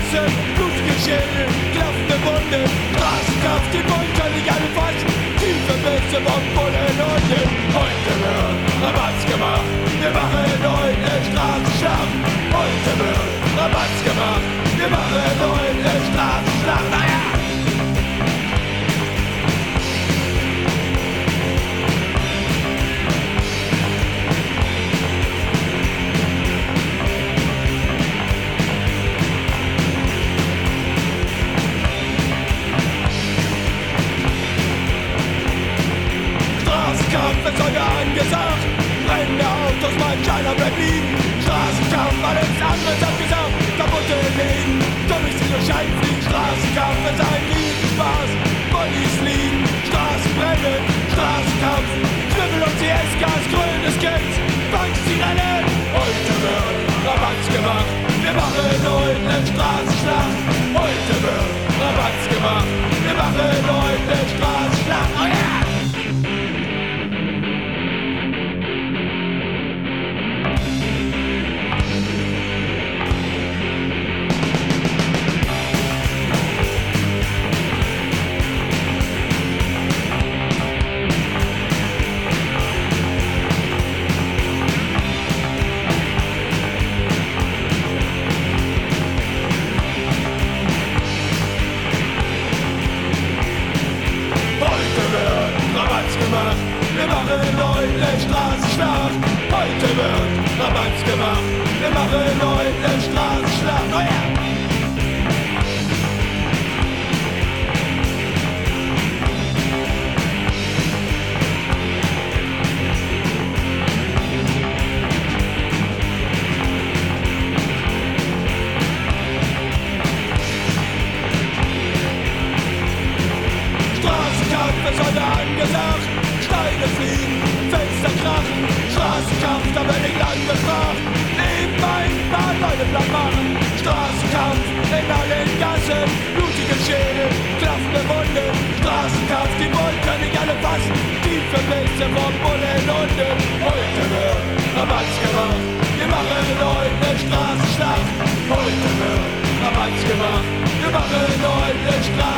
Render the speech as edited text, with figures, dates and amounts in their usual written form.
Gassen, blutige Schädel, klaffende Wunden, Straßenkampf, die wollen können nicht alle fassen, tiefe Bisse vom Bullen und heute wird Rabatz gemacht, wir machen heute Straßenschlacht, heute wird Rabatz gemacht, wir machen heute Straßenschlacht, naja! Straßenkampf ist heute angesagt, brennende Autos, mein Scheiner bleibt liegen. Straßenkampf, alles andere ist abgesagt, kaputte Läden, soll ich sie durch Schein fliegen. Straßenkampf ist ein Riesenspaß, Bodies liegen, Straßen brennen, Straßenkampf, Schwimmel und CS-Gas, grünes Geld, Banksirenen. Heute wird Rabatz gemacht, wir machen heute Straßenschlacht. Heute wird Rabatz gemacht, wir machen heute Straßenschlacht. Oh yeah! Wir machen heute Straßenschlacht. Heute wird Rabatz gemacht. Wir machen heute Straßenschlacht. Oh yeah! Straßenkampf ist heute angesagt. Steine fliegen, Fenster krachen, Straßenkampf, da werd ich lang gefragt. Neben mein Bad Leute platt machen. Straßenkampf in allen Gassen, blutige Schädel, klaffende Wunden. Straßenkampf, die wollen können nicht alle fassen. Tiefe Blitze vom Bullen unten. Heute wird Rabatz gemacht, wir machen heute Straßenschlacht. Heute wird Rabatz gemacht, wir machen heute Straßenschlacht.